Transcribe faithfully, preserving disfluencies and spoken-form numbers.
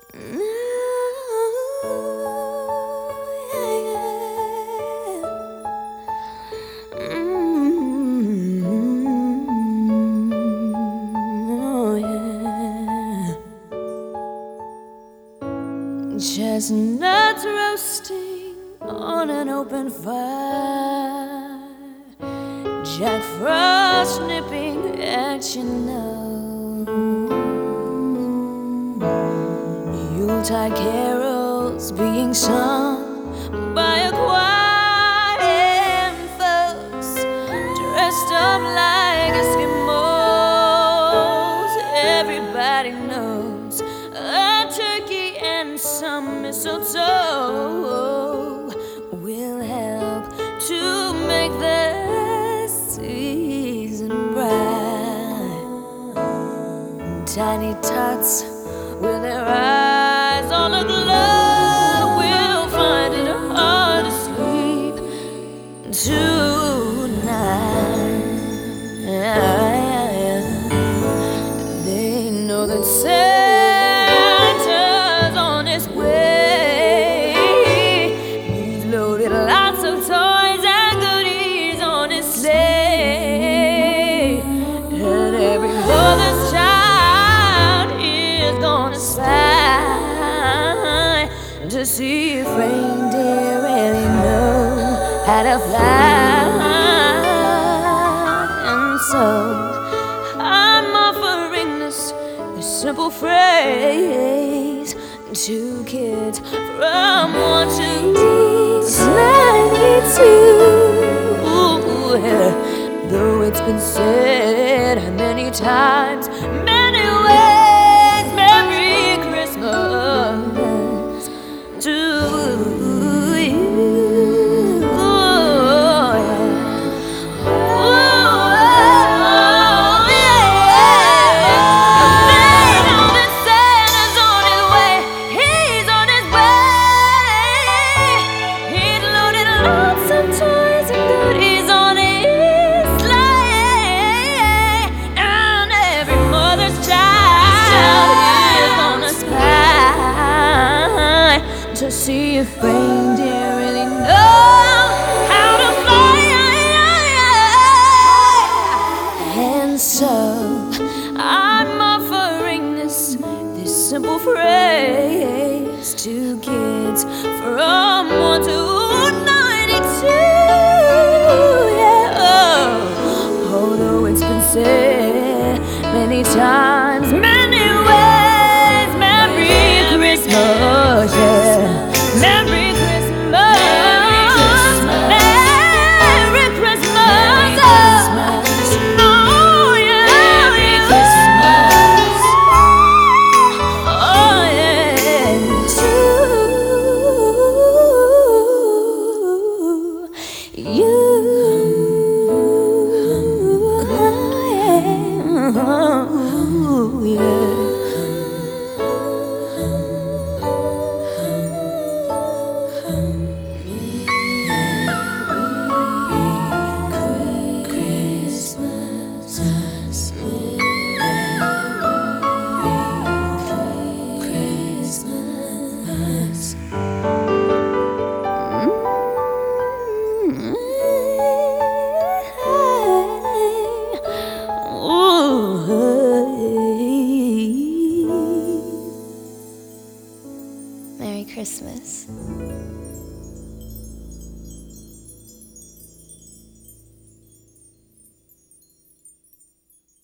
Chestnuts roasting on an open fire, Jack Frost nipping at your nose, Yuletide carols being sung by a choir, and folks dressed up like Eskimos. Everybody knows a turkey and some mistletoe will help to make the season bright. Tiny tots with their eyes on aglow will find it hard to sleep tonight. They know that Santa's on his way. He's loaded lots of toys and goodies on his sleigh, and every mother's child is gonna sigh to see if reindeer really know how to fly. And so I'm offering this, this simple phrase to kids from one to ninety-two. Though it's been said many times, many ways, Merry Christmas to you. To see if reindeer really know how to fly. And so I'm offering this, this simple phrase to kids from one to ninety-two. Yeah. Although it's been said many times, many ways, Merry Christmas, yeah. Merry Christmas, Merry Christmas, oh yeah, Merry Christmas, oh yeah, to you, oh yeah. Merry Christmas.